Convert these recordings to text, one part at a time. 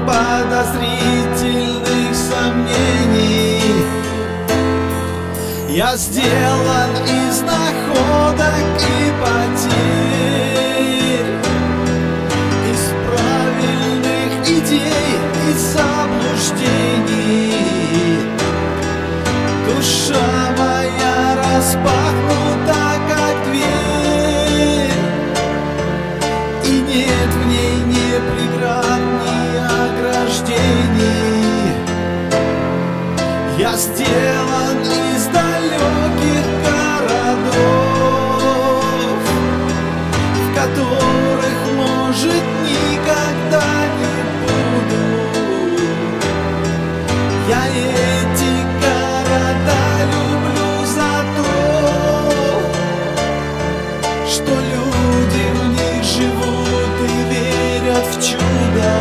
подозрительных сомнений. Я сделан из находок и потерь, из правильных идей и заблуждений. Душа моя распахнута, как дверь, и нет в ней ни преград, ни ограждений. Я сделан из далеких городов, в которых, может, никогда не буду. Я эти города люблю за то, что люди в них живут и верят в чудо.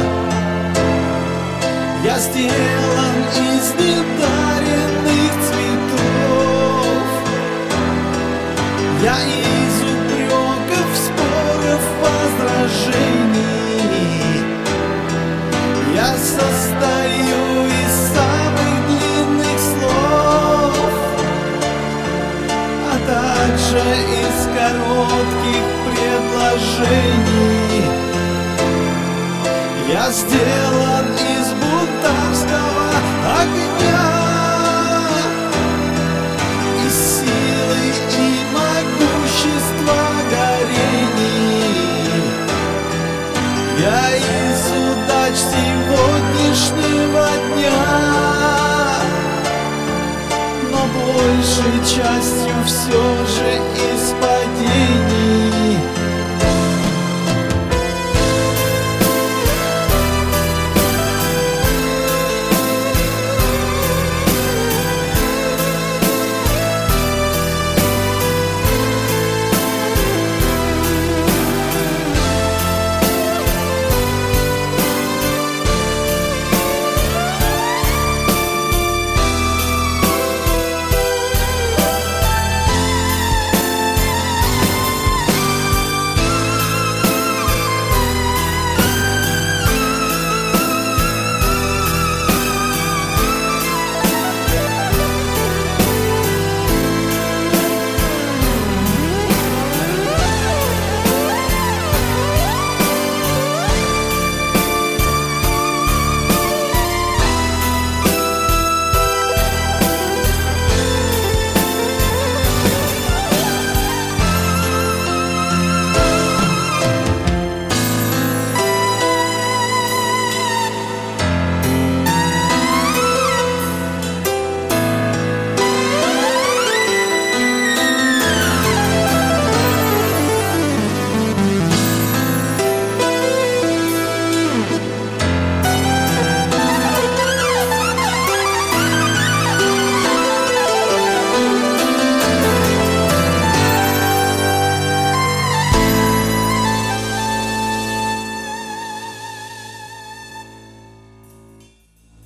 Я сделан из недаренных цветов, я из упреков, споров, возражений. Я состою из самых длинных слов, а также из коротких предложений. Я сделан из бунтарского огня, из силы и могущества горений. Я из удач сегодняшнего дня, но большей частью все же